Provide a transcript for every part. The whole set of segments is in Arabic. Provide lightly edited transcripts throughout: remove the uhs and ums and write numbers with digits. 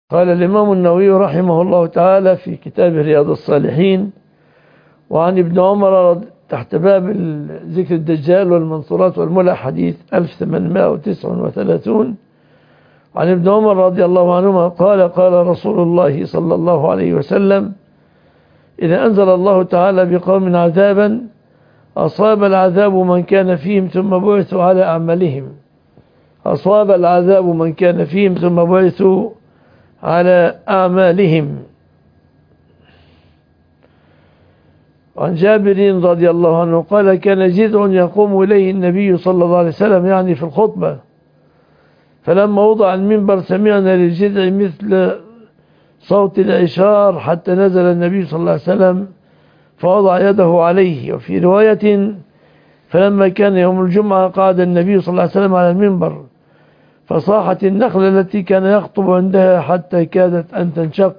قال الإمام النووي رحمه الله تعالى في كتاب رياض الصالحين: وعن ابن عمر تحت باب ذكر الدجال والمنصورات والملح حديث 1839. عن ابن عمر رضي الله عنهما قال: قال رسول الله صلى الله عليه وسلم: إذا أنزل الله تعالى بقوم عذابا أصاب العذاب من كان فيهم ثم بعثوا على أعمالهم. أصاب العذاب من كان فيهم ثم بعثوا على أعمالهم. عن جابر رضي الله عنه قال: كان جذع يقوم إليه النبي صلى الله عليه وسلم، يعني في الخطبة، فلما وضع المنبر سمعنا للجذع مثل صوت العشار حتى نزل النبي صلى الله عليه وسلم فوضع يده عليه. وفي رواية: فلما كان يوم الجمعة قعد النبي صلى الله عليه وسلم على المنبر فصاحت النخلة التي كان يخطب عندها حتى كادت أن تنشق.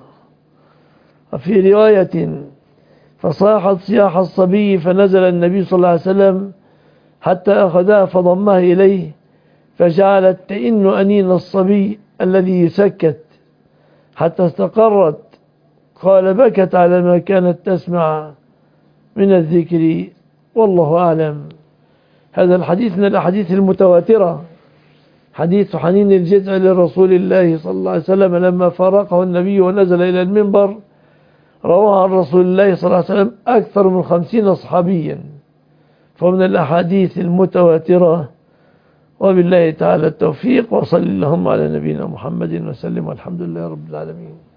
وفي رواية: فصاحت صياح الصبي فنزل النبي صلى الله عليه وسلم حتى أخذها فضمها إليه فجعلت تئن أنين الصبي الذي يسكت حتى استقرت. قال: بكت على ما كانت تسمع من الذكر، والله أعلم. هذا الحديث من الأحاديث المتواترة، حديث حنين الجذع لرسول الله صلى الله عليه وسلم لما فارقه النبي ونزل إلى المنبر. رواه عن رسول الله صلى الله عليه وسلم أكثر من 50 صحابيا، فمن الأحاديث المتواترة. وبالله تعالى التوفيق، وصل اللهم على نبينا محمد وسلم، والحمد لله رب العالمين.